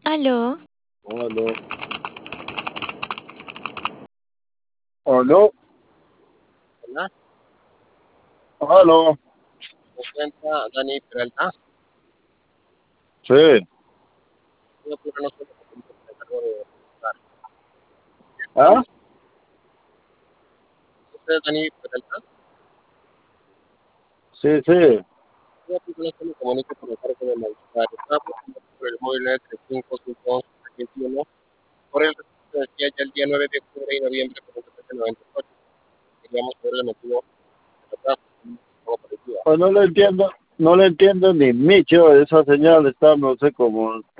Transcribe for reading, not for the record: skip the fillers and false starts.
Aló, Aló, aló, Hola, aló, se encuentra Dani Peralta. sí, Yo creo que no sé cómo se encargó de hablar. ¿ah? ¿Usted es Dani Peralta? Sí, sí, Yo creo que no se me comunique por el cargo de malestar. Estaba preguntando por el móvil 935-511-21. Por el registro decía ya el día 9 de octubre y noviembre por el 98. Queríamos saber el motivo de retraso. Como parecía. pues no le entiendo ni Micho, esa señal está, no sé cómo,